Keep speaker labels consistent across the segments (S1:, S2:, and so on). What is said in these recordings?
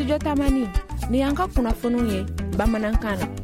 S1: studio tamani ni yanka kunnafoniw ye bamanankan na.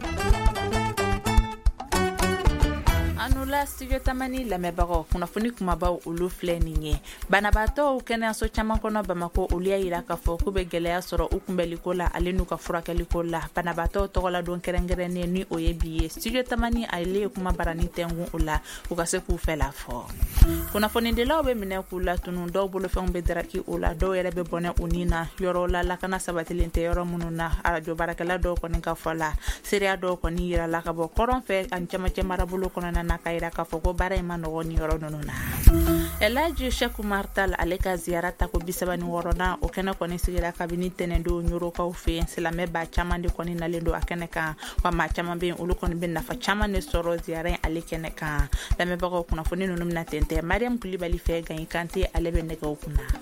S2: Anula studio tamani lamɛbagaw kunnafoni kumabaw olu filɛ nin ye. Banabaatɔw kɛnɛyaso caman kɔnɔ Bamako olu y'a yira k'a fɔ k'u bɛ gɛlɛya sɔrɔ u kunbɛliko la ale n'u ka furakɛliko la. Banabaatɔw tɔgɔladon kɛrɛnkɛrɛnnen ni o ye bi ye. Studio tamani ale ye kuma barani tɛngun o la u ka se k'u fɛ la fɔ. Kunnafonidilaw bɛ minɛ k'u latunu, dɔw bolofɛnw bɛ daraki o la, dɔw yɛrɛ bɛ bɔnɛ u ni na. Yɔrɔ la lakana sabatilen tɛ yɔrɔ minnu na. Radio baarakɛla dɔw kɔni ka fɔ la. Seereya dɔw kɔni yira la ka bɔ kɔrɔn fɛ ani cɛmancɛ marabolo kɔnɔna na ka yira k'a fɔ ko baara in ma nɔgɔ ni yɔrɔ ninnu na. Elaji Sheikh Umar Tal ale ka ziyara ta ko 36 na o kɛnɛ kɔni sigira kabini tɛnɛndon Ɲorokaw fɛ yen. Silamɛ ba caman de kɔni nalen don a kɛnɛ kan, wa maa caman bɛ yen olu kɔni bɛ nafa caman de sɔrɔ ziyara in ale kɛnɛ kan. Lamɛnbagaw kunnafoni ninnu bɛna tɛntɛn Mariam Kulibali fɛ Gayi Kante ale bɛ nɛgɛw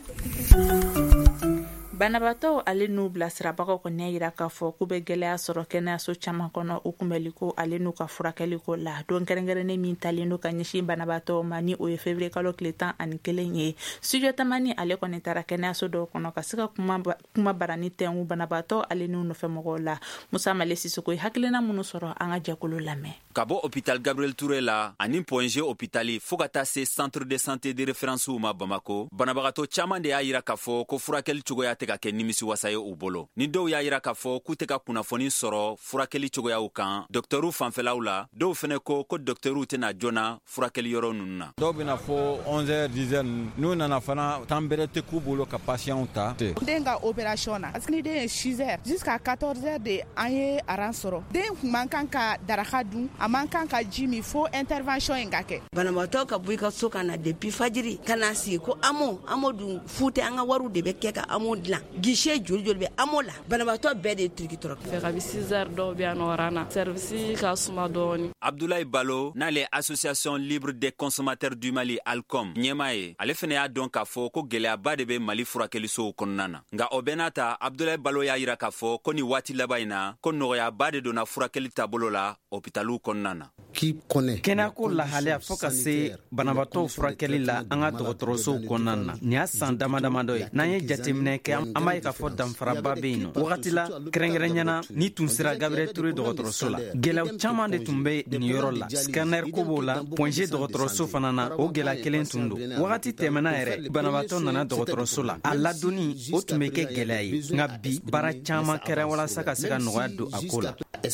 S2: kunna. Banabaatɔw ale n'u bilasirabagaw kɔni y'a yira k'a fɔ k'u bɛ gɛlɛya sɔrɔ kɛnɛyaso caman kɔnɔ u kunbɛliko ale n'u ka furakɛliko la. Don kɛrɛnkɛrɛnnen min talen don ka ɲɛsin banabaatɔw ma ni o ye février kalo tile 11 ye. Studio tamani ale kɔni taara kɛnɛyaso dɔw kɔnɔ ka se ka kuma barani tɛngu banabaatɔ ale n'u nɔfɛmɔgɔw la. Musa Male Sisoko ye hakilina minnu sɔrɔ an ka jɛkulu lamɛn.
S3: Ka bɔ hôpital Gabriel Touré la ani Point G hôpitali fo ka taa se centre de santé de référence ma Bamako, banabagatɔ caman de y'a yira k'a fɔ ko furakɛli cogoya tɛ ka kɛ nimisi wasa ye u bolo. Ni dɔw y'a yira k'a fɔ k'u tɛ ka kunnafoni sɔrɔ furakɛli cogoyaw kan docteurw fanfɛlaw la, dɔw fɛnɛ ko docteurw tɛna joona furakɛli yɔrɔ ninnu na.
S4: Dɔw bɛna fɔ 11h 10h n'u nana fana temps bɛrɛ tɛ k'u bolo ka patients ta.
S5: Den ka opération na parce que ni den ye 6h jusqu'à 14h de an ye aran sɔrɔ. Den kun man kan ka daraka dun, a man kan ka ji min fo intervention in ka kɛ.
S6: Banabaatɔ ka bɔ i ka so ka na depuis fajiri ka na sigi ko amo dun fute an ka wariw de bɛ kɛ ka amo dilan. Guichet joli bɛ amo la banabaatɔ bɛɛ de turiki tɔrɔ.
S7: Fɛ ka bi 6h dɔw bɛ yan nɔ rana service ka suma dɔɔni.
S3: Abdoulaye Balo n'ale Association Libre des Consommateurs du Mali Alcom ɲɛmaa ye, ale fɛnɛ y'a dɔn k'a fɔ ko gɛlɛyaba de bɛ Mali furakɛlisow kɔnɔna na. Nka o bɛɛ n'a ta Abdoulaye Balo y'a yira k'a fɔ ko ni waati laban in na ko nɔgɔyaba de donna furakɛli taabolo la hôpitaliw kɔnɔna na.
S8: Kɛnɛyako lahalaya fo ka se banabaatɔw furakɛli la an ka dɔgɔtɔrɔsow kɔnɔna na. Nin y'a san damadɔ ye. N'an ye jateminɛ kɛ an b'a ye k'a fɔ danfaraba bɛ yen nɔ. Wagati la kɛrɛnkɛrɛnɲɛna ni tun sera Gabriel Touré dɔgɔtɔrɔso la, gɛlɛyaw caman de tun bɛ nin yɔrɔ la. Scanner ko b'o la, Point G dɔgɔtɔrɔso fana na o gɛlɛya kelen tun don. Wagati tɛmɛna yɛrɛ banabaatɔ nana dɔgɔtɔrɔso la, a ladonni o tun bɛ kɛ gɛlɛya ye. Nka bi baara caman kɛra walasa ka se ka nɔgɔya don a ko la.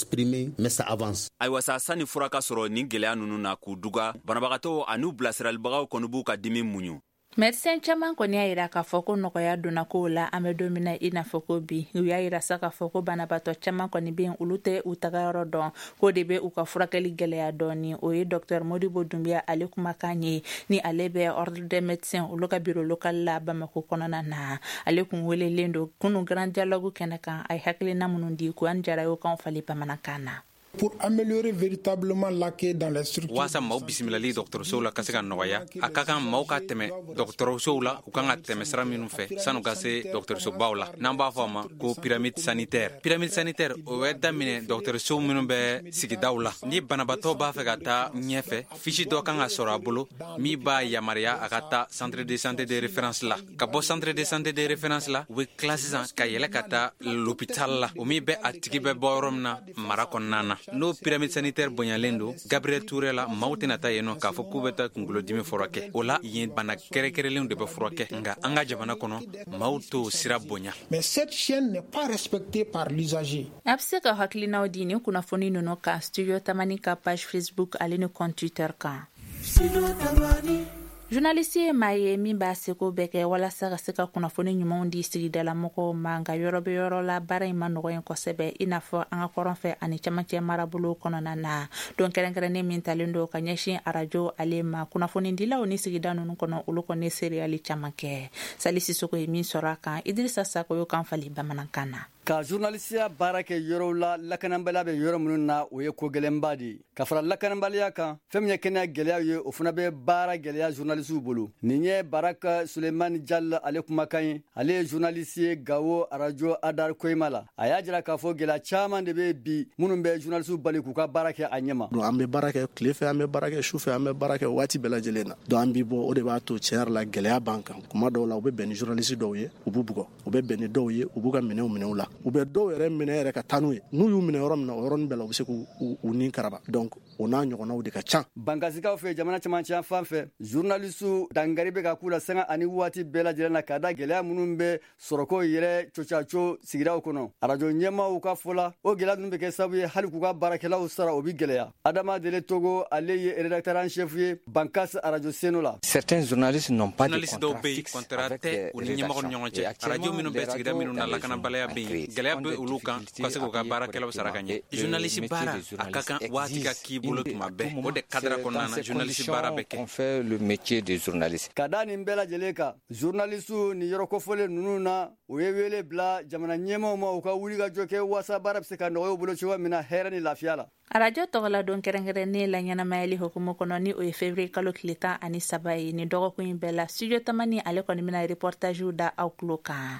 S3: Ayiwa sa sani fura ka sɔrɔ nin gɛlɛya ninnu na k'u duga, banabagatɔw an'u bilasiralibagaw kɔni b'u ka dimi muɲu.
S2: Médecin caman kɔni y'a yira k'a fɔ ko nɔgɔya donna kow la an bɛ don min na i n'a fɔ ko bi. U y'a yira sa k'a fɔ ko banabaatɔ caman kɔni bɛ yen olu tɛ u tagayɔrɔ dɔn, ko de bɛ u ka furakɛli gɛlɛya dɔɔni. O ye Dr Modibo Doumbia ale kumakan ye ni ale bɛ ordre des médecins olu ka bureau local la Bamako kɔnɔna na. Ale kun welelen don kunu grand dialogue kɛnɛ kan a ye hakilina minnu di ko an jara y'o kan fali bamanankan na.
S9: Pour améliorer véritablement l'accueil dans les structures.
S10: Wasa maaw bisimilali dɔgɔtɔrɔsow la ka se ka nɔgɔya, a ka kan maaw ka tɛmɛ dɔgɔtɔrɔsow la u kan ka tɛmɛ sira minnu fɛ sanu ka se dɔgɔtɔrɔsobaw la n'an b'a fɔ a ma ko pyramide sanitaire. Pyramide sanitaire o bɛ daminɛ dɔgɔtɔrɔsow minnu bɛ sigidaw la. Ni banabaatɔ b'a fɛ ka taa ɲɛfɛ, fiche dɔ kan ka sɔrɔ a bolo min b'a yamaruya a ka taa centre de santé de référence la. Ka bɔ centre de santé de référence la, u bɛ tila sisan ka yɛlɛ ka taa l'hôpital la. O min bɛ a tigi bɛ bɔ yɔrɔ min na mara kɔnɔna na. N'o pyramide sanitaire bonyalen don Gabriel Touré la, maaw tɛna taa yen nɔ k'a fɔ k'u bɛ taa kunkolodimi furakɛ. O la yen bana kɛrɛkɛrɛnlenw de bɛ furakɛ, nka an ka jamana kɔnɔ maaw t'o sira bonya.
S9: Mais cette chaîne n'est pas respectée par l'usager.
S2: A bɛ se ka hakilinaw di ni kunnafoni ninnu kan Studio Tamani ka page Facebook ale ni compte Twitter kan. Journaliste ye maa ye min b'a seko bɛɛ kɛ walasa ka se ka kunnafoni ɲumanw di sigidala mɔgɔw ma, nka yɔrɔ bɛ yɔrɔ la baara in ma nɔgɔn kosɛbɛ i n'a fɔ an ka kɔrɔn fɛ ani cɛmancɛ marabolo kɔnɔna na. Don kɛrɛnkɛrɛnnen min talen don ka ɲɛsin arajo ale ma, kunnafonidilaw ni sigida ninnu kɔnɔ olu kɔni sereyali caman kɛ. Sali Sisoko ye min sɔrɔ a kan, Idrissa Sako y'o kan fali bamanankan na.
S11: Ka journalisiya baara kɛ yɔrɔw la lakanabaliya bɛ yɔrɔ minnu na o ye ko gɛlɛnba de ye. Ka fara lakanabaliya kan, fɛn min ye kɛnɛya gɛlɛyaw ye o fana bɛ baara gɛlɛya journalisiw bolo. Nin ye Baraka Sulemani Jalla ale kumakan ye. Ale ye journaliste ye Gawo arajo Adar Koyima la. A y'a jira k'a fɔ gɛlɛya caman de bɛ bi minnu bɛ journalisiw bali k'u ka baara kɛ a ɲɛma.
S12: An bɛ baara kɛ tile fɛ, an bɛ baara kɛ su fɛ, an bɛ baara kɛ waati bɛɛ lajɛlen na. Donc an bɛ bɔ o de b'a to tiɲɛ yɛrɛ la gɛlɛya b'an kan. Kuma dɔw la u bɛ bɛn ni journaliste dɔw ye u b'u bugɔ, u bɛ bɛn ni dɔw ye u b'u ka minɛnw la. u bɛ dɔw yɛrɛ minɛ yɛrɛ ka taa n'u ye n'u y'u minɛ yɔrɔ min na o yɔrɔnin bɛɛ la u bɛ se k'u nin karaba donc o n'a ɲɔgɔnnaw de ka ca.
S11: Bankasikaw fɛ jamana camancɛ fan fɛ journaliste dangari bɛ ka k'u la sanga ani waati bɛɛ lajɛlen na ka da gɛlɛya minnu bɛ sɔrɔko yɛrɛ cocaco sigidaw kɔnɔ. Radio ɲɛmaaw ka fɔ la o gɛlɛya ninnu bɛ kɛ sababu ye hali k'u ka baarakɛlaw sara o bi gɛlɛya. Adama Dele Togo ale ye rédacteur en chef ye Bankas Radio Seno la.
S13: Certains journalistes n'ont pas de
S10: contrat fixe avec les rédactions. Radio minnu bɛ sigida minnu na lakanabalaya bɛ yen gɛlɛya bɛ olu kan ka se k'u ka baarakɛlaw sara ka ɲɛ. Journaliste baara a ka kan waati ka k'i bolo tuma bɛɛ o de cadre kɔnɔna na journaliste baara bɛ kɛ.
S13: On fait le métier de journaliste.
S11: Ka da nin bɛɛ lajɛlen kan journaliste ni yɔrɔ kofɔlen ninnu na u ye wele bila jamana ɲɛmaaw ma u ka wuli ka jɔ kɛ waasa baara bɛ se ka nɔgɔya u bolo cogoya min na hɛrɛ ni lafiya la.
S2: Radio tɔgɔla don kɛrɛnkɛrɛnnen la ɲɛnamayali hukumu kɔnɔ ni o ye février kalo tile 13 ye ni dɔgɔkun in bɛɛ la studio tamani ale kɔni bɛna reportage da aw tulo kan.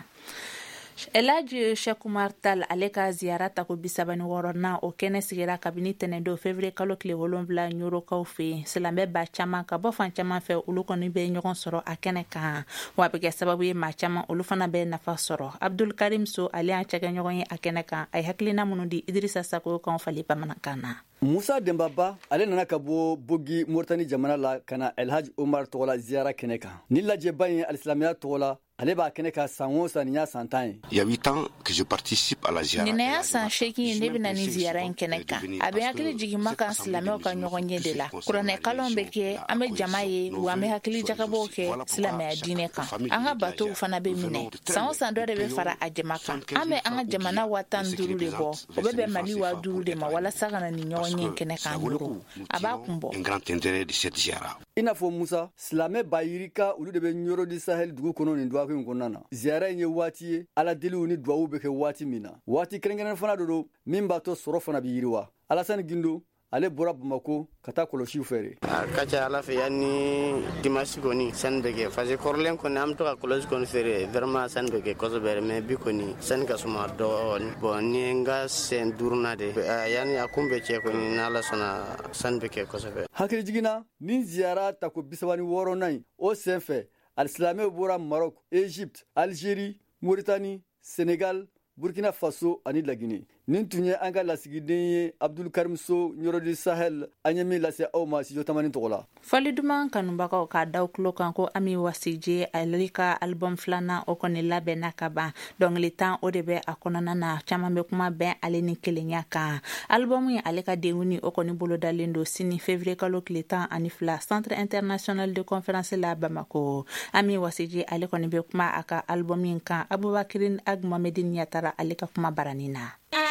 S2: Elaji Sheikh Umar Tal ale ka ziyara ta ko 36 na o kɛnɛ sigira kabini tɛnɛndon février kalo tile 7 ɲorokaw fɛ silamɛ ba caman ka bɔ fan caman fɛ olu kɔni bɛ ɲɔgɔn sɔrɔ a kɛnɛ kan wa bɛ kɛ sababu ye maa caman olu fana bɛ nafa sɔrɔ. Abdul Karim So ale an cɛkɛ ɲɔgɔn ye a kɛnɛ kan a ye hakilina minnu di Idrissa Sako kan fali bamanankan na.
S11: Musa Dembaba ale nana ka bɔ Bogi Mauritanie jamana la kana Elhaj Omar tɔgɔla ziyara kɛnɛ kan. Ni lajɛba in alisilamɛya tɔgɔla ale b'a kɛnɛ ka san o san ni y'a san 10 ye.
S14: Il y a 8 ans que je participe à la ziara.
S2: Ni y'a san 8 ye ne bɛna ni ziyara in kɛnɛ kan. A bɛ hakili jigin ma kan silamɛw ka ɲɔgɔn ye de la. Kuranɛ kalanw bɛ kɛ an bɛ jama ye wa an bɛ hakili jagabɔw kɛ silamɛya diinɛ kan. An ka batow fana bɛ minɛ. San o san dɔ de bɛ fara a jama kan. An bɛ an ka jamana wa 15 de bɔ. O bɛ bɛn Mali wa 5 de ma walasa ka na ni ɲɔgɔn ye kɛnɛ kan duuru. A b'a kun bɔ.
S14: Un grand intérêt de cette ziara.
S11: I n'a fɔ Musa silamɛ bayirika olu de bɛ ɲoro di Sahel dugu kɔnɔ nin duwaku in kɔnɔna na. Ziyara in ye waati ye ala deliw ni duwawu bɛ kɛ waati min na. Waati kɛrɛnkɛrɛnnen fana do min b'a to sɔrɔ fana bɛ yiriwa. Alassane Gindo ale bɔra Bamako ka taa kɔlɔsiw fɛ.
S15: A ka ca ala fɛ yan ni dimanche kɔni sani bɛ kɛ parce que kɔrɔlen kɔni an bɛ to ka kɔlɔsi kɔni feere vraiment sani bɛ kɛ kosɛbɛ mais bi kɔni sani ka suma dɔɔni bon ni n ka sen 5nan de yani a kun bɛ cɛ kɔni n'ala sɔnna sani bɛ kɛ kosɛbɛ.
S11: Hakili jiginna ni ziyara ta ko 36nan in o sen fɛ alisilamɛw bɔra Maroc, Égypte, Algérie, Mauritanie, Sénégal, Burkina Faso ani Lagine. Nin tun ye an ka lasigiden ye Abdul Karim So Ɲorodi Sahel an ye min lase aw ma studio tamani tɔgɔ la.
S2: Fali duman kanubagaw ka daw kulo kan ko Ami Wasije ale ka album filanan o kɔni labɛnna ka ban dɔnkili 10 o de bɛ a kɔnɔna na caman bɛ kuma bɛn ale ni kelenya kan. Album ye ale ka denguni o kɔni bolo dalen do sini février kalo tile 12 Centre International de Conférence la Bamako. Ami Wasije ale kɔni bɛ kuma a ka album in kan Abubakirin Ag Mohamedin Yatara ale ka kuma barani na.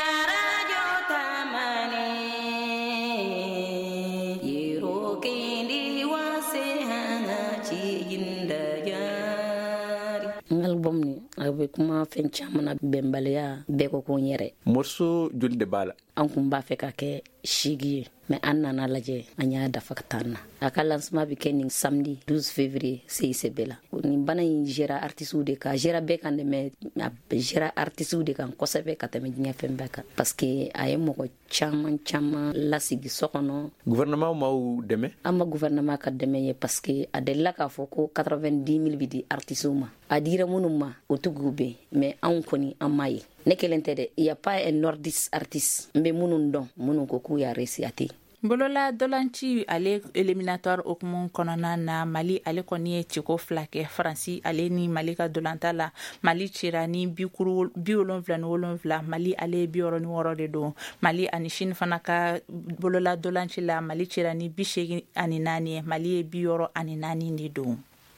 S16: Album ni a bɛ kuma fɛn caman na bɛnbaliya bɛɛ ko ko n yɛrɛ.
S17: Morceau joli de b'a la?
S16: An kun b'a fɛ ka kɛ 8 ye mais an nana lajɛ an y'a dafa ka taa na. A ka lancement bɛ kɛ nin samedi 12 février CICB la. Nin bana in gera artistes de kan, gera bɛɛ kan dɛ mais a gera artistes de kan kosɛbɛ ka tɛmɛ diɲɛ fɛn bɛɛ kan parce que a ye mɔgɔ caman lasigi so kɔnɔ.
S17: Gouvernement m'aw dɛmɛ?
S16: An ma gouvernement ka dɛmɛ ye parce que a delila k'a fɔ ko 90 000 bi di artistes ma. A dira minnu ma o tugu bɛ mais anw kɔni an ma ye. Ne kelen tɛ dɛ, il y a pas un nordiste artiste n bɛ minnu dɔn minnu ko k'u y'a réussi a tɛ.
S2: Bolola dolanci ale eliminatoire okumun kɔnɔna na Mali ale kɔni ye ciko 2 kɛ Faransi ale ni Mali ka dolanta la Mali cira ni 77 Mali ale 66 de don. Mali ani Chine fana ka bolola dolanci la Mali cira ni 84 Mali ye 64 de don.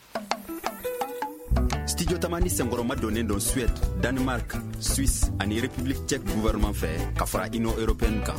S18: Studio Tamani Sengoroma donnen don Suède, Danemark, Suisse ani République tchèque gouvernement fɛ ka fara Union européenne kan.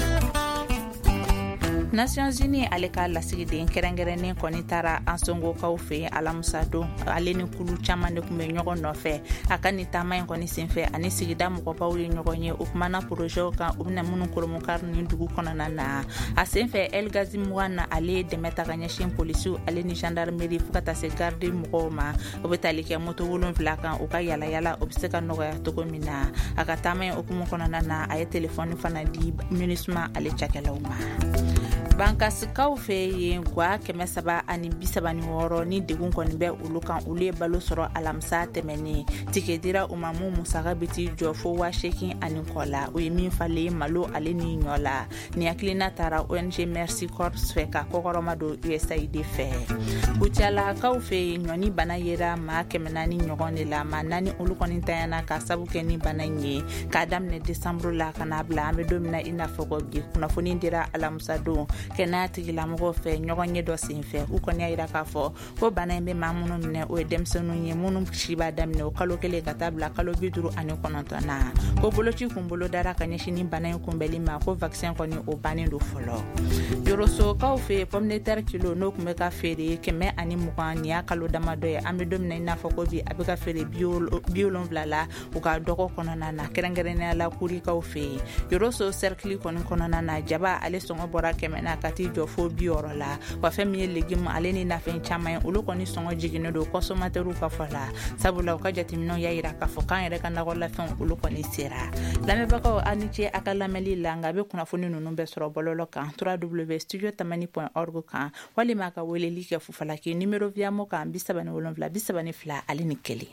S2: Nations Unies ale ka lasigiden kɛrɛnkɛrɛnnen kɔni taara an songokaw fɛ alamusa don ale ni kulu caman de kun bɛ ɲɔgɔn nɔfɛ a ka ni taama in kɔni senfɛ ani sigida mɔgɔbaw ye ɲɔgɔn ye o kumana projet kan u bɛna minnu kolomokari ni dugu kɔnɔna na a senfɛ El Ghazi Mouana ale dɛmɛ ta ka ɲɛsin polisiw ale ni gendarmerie fo ka taa se garde mɔgɔw ma o bɛ tali kɛ moto 7 kan o ka yalayala o bɛ se ka nɔgɔya cogo min na a ka taama in okumu kɔnɔna na a ye telefɔni fana di MINUSMA ale cakɛlaw ma. bankasikaw fɛ yen gwa 336 ni degun kɔni bɛ olu kan olu ye balo sɔrɔ alamisa tɛmɛnen tike dira umamu musaka biti jɔ fo 8 ani kɔ la o ye min falen malo ale ni ɲɔ la ni hakilina taara ONG Mercy Corps fɛ ka kɔkɔrɔma do USAID fɛ kucalakaw fɛ yen ɲɔni bana yera maa 400 ɲɔgɔn de la maa 4 olu kɔni tayana ka sabu kɛ ni bana ye k'a daminɛ décembre la ka n'a bila an bɛ don mina i n'a fɔ ko bi kunnafoni dira alamisa don kɛnɛya tigilamɔgɔw fɛ ɲɔgɔn ye dɔ sen fɛ u kɔni y'a yira k'a fɔ ko bana in bɛ maa minnu minɛ o ye denmisɛnninw ye minnu si b'a daminɛ o kalo 1 ka taa bila kalo 59 na ko boloci kun bolo dara ka ɲɛsin ni bana in kunbɛli ma ko vaccin kɔni o bannen do fɔlɔ yorosokaw fɛ pomme de terre kilo n'o kun bɛ ka feere 120 ni y'a kalo damadɔ ye an bɛ don mina i n'a fɔ ko bi a bɛ ka feere 70 la u ka dɔgɔ kɔnɔna na kɛrɛnkɛrɛnnenya la kurikaw fɛ yoroso cercle kɔni kɔnɔna na jaba ale sɔngɔ bɔra 100 na ka ti jɔ fo 60 la wa fɛn min ye légume ale ni nafɛn caman ye olu kɔni sɔngɔ jiginnen do consommateurs ka fɔ la sabula u ka jateminɛw y'a yira k'a fɔ k'an yɛrɛ ka nakɔlafɛnw olu kɔni sera lamɛnbagaw a ni ce a ka lamɛnli la nka a bɛ kunnafoni ninnu bɛɛ sɔrɔ bɔlɔlɔ kan www.studiotamani.org kan walima a ka weleli kɛ fufalaki numéro viamo kan 37 32 ale ni 1.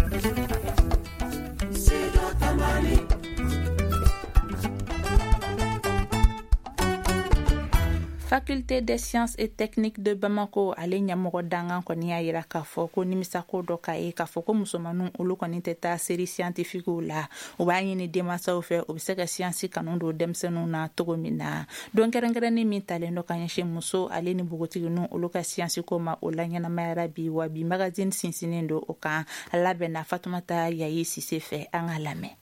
S2: Faculté des sciences et techniques de Bamako ale ɲɛmɔgɔ dangan kɔni y'a yira k'a fɔ ko nimisako dɔ ka ye k'a fɔ ko musomanninw olu kɔni tɛ taa série scientifique la u b'a ɲini denmansaw fɛ u bɛ se ka siyansi kanu don denmisɛnninw na cogo min na don kɛrɛnkɛrɛnnen min talen dɔ ka ɲɛsin muso ale ni npogotigininw olu ka siyansi ko ma o la ɲɛnamayara bi wa bi magazine sinsinnen do o kan a labɛnna Fatumata Yaye Sise fɛ an ka lamɛn.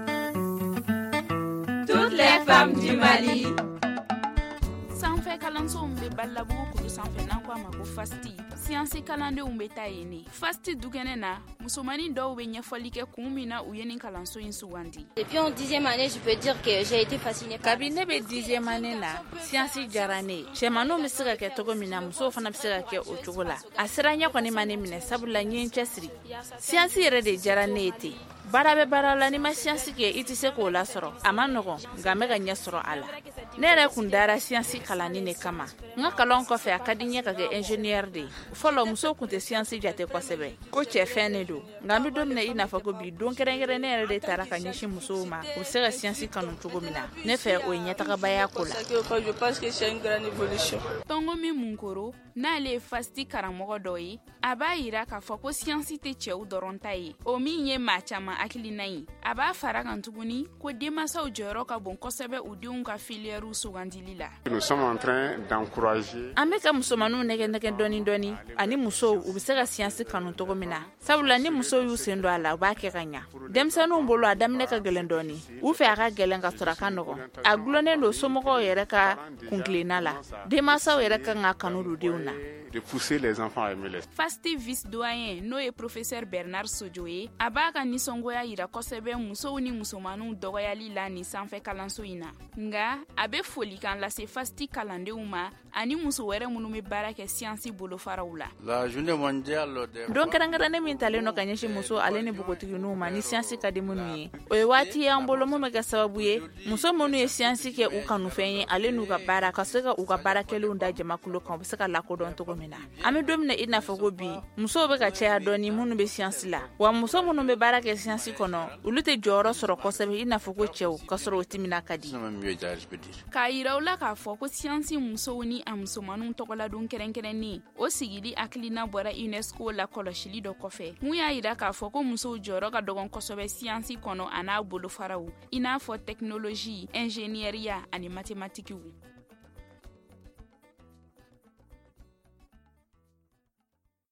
S19: Toutes les femmes du Mali.
S20: Sanfɛ kalanso min bɛ Balabugu kulu sanfɛ n'an ko a ma ko FASTI siyansi kalandenw bɛ taa yen ne FASTI dugɛnɛ na musomanin dɔw bɛ ɲɛfɔli kɛ kun min na u ye nin kalanso in sugandi.
S21: Depuis en 10e année je peux dire que j'ai été fascinée par
S2: kabi ne bɛ 10e année na siyansi diyara ne ye cɛmanninw bɛ se ka kɛ cogo min na musow fana bɛ se ka kɛ o cogo la a sera ɲɛ kɔni ma ne minɛ sabula n ye n cɛsiri siyansi yɛrɛ de diyara ne ye ten baara bɛ baara la ni ma siyansi kɛ i tɛ se k'o lasɔrɔ a ma nɔgɔn nka n bɛ ka ɲɛ sɔrɔ a la ne yɛrɛ kun dara siyansi kalanni de kama n ka kalan kɔfɛ a ka di n ye ka kɛ ingénieur de ye fɔlɔ musow kun tɛ siyansi jate kosɛbɛ ko cɛ fɛn de don nka n bɛ don mina i n'a fɔ ko bi don kɛrɛnkɛrɛn ne yɛrɛ de taara ka ɲɛsin musow ma u bɛ se ka siyansi kanu cogo min na ne fɛ o ye ɲɛtagabaya ko la.
S20: tɔngo min munkoro n'ale ye FASTI karamɔgɔ dɔ ye a b'a yira k'a fɔ ko siyansi tɛ cɛw dɔrɔn ta ye o min ye maa caman hakilina ye a b'a fara kan tuguni ko denmansaw jɔyɔrɔ ka bon kosɛbɛ u denw ka filiɛriw sugandili la.
S2: an bɛ ka musomanninw nɛgɛ dɔɔni ani musow u bɛ se ka siyansi kanu cogo min na sabula ni musow y'u sen don a la u b'a kɛ ka ɲa denmisɛnninw bolo a daminɛ ka gɛlɛn dɔɔni u fɛ a ka gɛlɛn ka sɔrɔ a ka nɔgɔn a gulonnen don somɔgɔw yɛrɛ ka kunkilenna la denmansaw yɛrɛ kan ka kanu don denw na.
S22: De pousser les enfants à aimer les.
S20: FASTI vice doyen n'o ye professeur Bernard Sojo ye a b'a ka nisɔngoya yira kosɛbɛ musow ni musomanninw dɔgɔyali la nin sanfɛ kalanso in na nga a bɛ folikan lase FASTI kalandenw ma ani muso wɛrɛ minnu bɛ baara kɛ siyansi bolofaraw la.
S22: La journée mondiale de.
S2: don kɛrɛnkɛrɛnnen min talen no ka ɲɛsin muso ale ni npogotigininw ma ni siyansi ka di minnu ye o ye waati ye an bolo min bɛ kɛ sababu ye muso minnu ye siyansi kɛ u kanufɛn ye ale n'u ka baara ka se ka u ka baarakɛlenw da jamakulu kan u bɛ se ka lakodɔn cogo min na an bɛ don mina i n'a fɔ ko bi musow bɛ ka caya dɔɔni minnu bɛ siyansi la wa muso minnu bɛ baara kɛ siyansi kɔnɔ olu tɛ jɔyɔrɔ sɔrɔ kosɛbɛ i n'a fɔ ko cɛw ka sɔrɔ o timina ka di.
S20: k'a yira u la k'a fɔ ko siyansi musow ni a musomanninw tɔgɔladon kɛrɛnkɛrɛnnen o sigili hakilina bɔra UNESCO la kɔlɔsili dɔ kɔfɛ mun y'a yira k'a fɔ ko musow jɔyɔrɔ ka dɔgɔn kosɛbɛ siyansi kɔnɔ a n'a bolofaraw i n'a fɔ technologie ingénieria ani mathématiques.